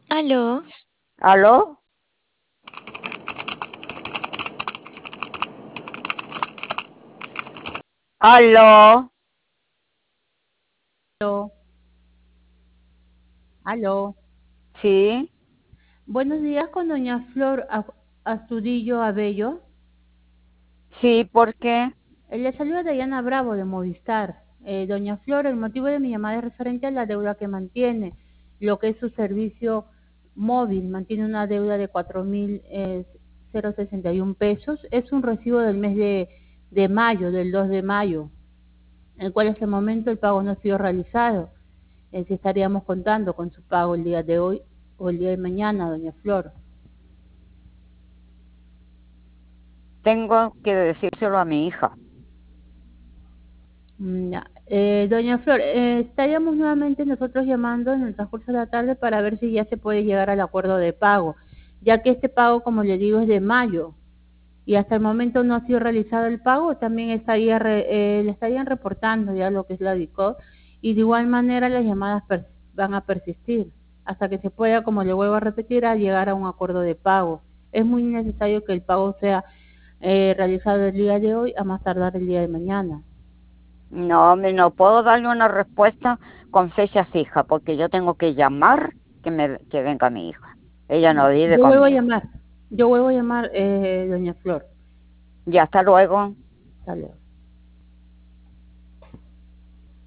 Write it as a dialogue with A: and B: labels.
A: ¿Aló?
B: ¿Aló? ¿Aló?
C: Aló, aló.
B: Sí,
C: Buenos días con doña Flor Astudillo Abello.
B: sí, ¿por qué?
C: Le saluda Dayana Bravo de Movistar. Doña Flor, el motivo de mi llamada es referente a la deuda que mantiene, lo que es su servicio móvil. Mantiene una deuda de 4.061 pesos. Es un recibo del mes de mayo, del 2 de mayo, el cual hasta el momento el pago no ha sido realizado. Si estaríamos contando con su pago el día de hoy o el día de mañana, doña Flor.
B: Tengo que decírselo a mi hija.
C: Ya. Doña Flor, estaríamos nuevamente nosotros llamando en el transcurso de la tarde para ver si ya se puede llegar al acuerdo de pago, ya que este pago, como le digo, es de mayo y hasta el momento no ha sido realizado el pago. También le estarían reportando ya lo que es la DICO, y de igual manera las llamadas van a persistir hasta que se pueda, como le vuelvo a repetir, a llegar a un acuerdo de pago. Es muy necesario que el pago sea realizado el día de hoy, a más tardar el día de mañana.
B: No, no puedo darle una respuesta con fecha fija, porque yo tengo que llamar que venga mi hija. Ella no
C: Ya.
B: vive conmigo.
C: Yo vuelvo a llamar, doña Flor.
B: Ya, hasta luego.
C: Hasta luego.